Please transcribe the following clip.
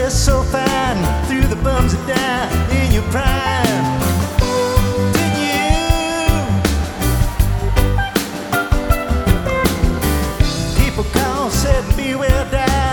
dressed so fine, threw the bums down in your prime. Didn't you? People call, said, beware, die.